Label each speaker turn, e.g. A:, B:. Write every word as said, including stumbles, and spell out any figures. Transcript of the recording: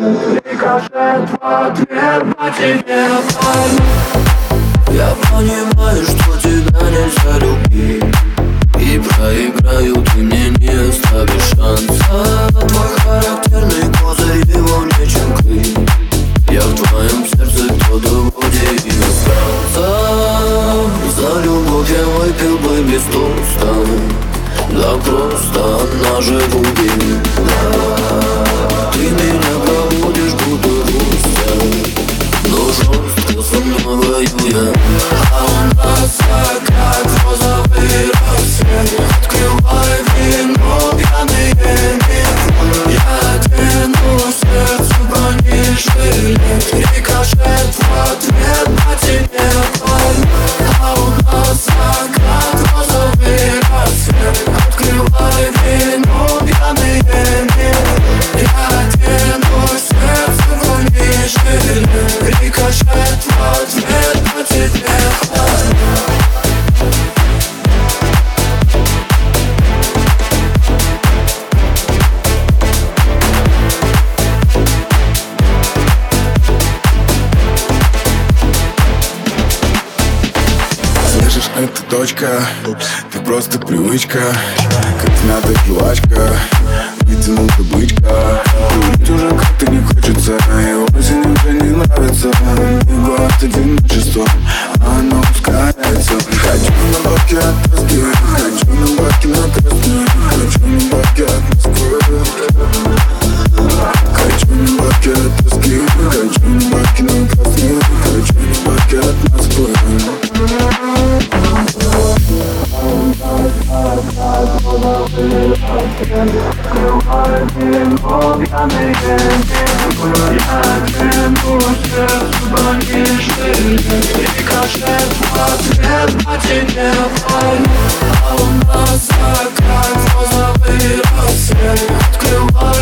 A: Рикошет в ответ по тебе пальну.
B: Я понимаю, что тебя нельзя любить, и проиграю, ты мне не оставишь шанса. Мой характерный козырь, его нечем крыть. Я в твоем сердце кто-то вроде иностранца. За любовь я выпил бы без тоста, да просто она же убила. Ты меня проводишь, будто гостя, но жестко со мной воюя.
A: А у нас закат, розовый рассвет. Открывай вино, пьяные метро. Я одену сердце бронежилет. Рикошет в ответ по тебе пальну. А у нас закат, розовый рассвет. Открывай вино, пьяные метро. Я одену сердце бронежилет. Рикошет в ответ по тебе пальну.
C: Слышишь, это точка, ты просто привычка, как надо жвачка, вытянута бычка. Курить уже как-то не хочется, и осень уже не нравится. И город одиночество, оно ускоряется. Хочу на бабки от тоски, хочу на бабки на красную, хочу на бабки от Москвы. Хочу на бабки от тоски, хочу на бабки на красную, хочу на бабки от Москвы.
A: Открывай вино, пьяные метро. Я одену сердце бронежилет. Рикошет в ответ по тебе пальну. А у нас закат, розовый рассвет. Открывай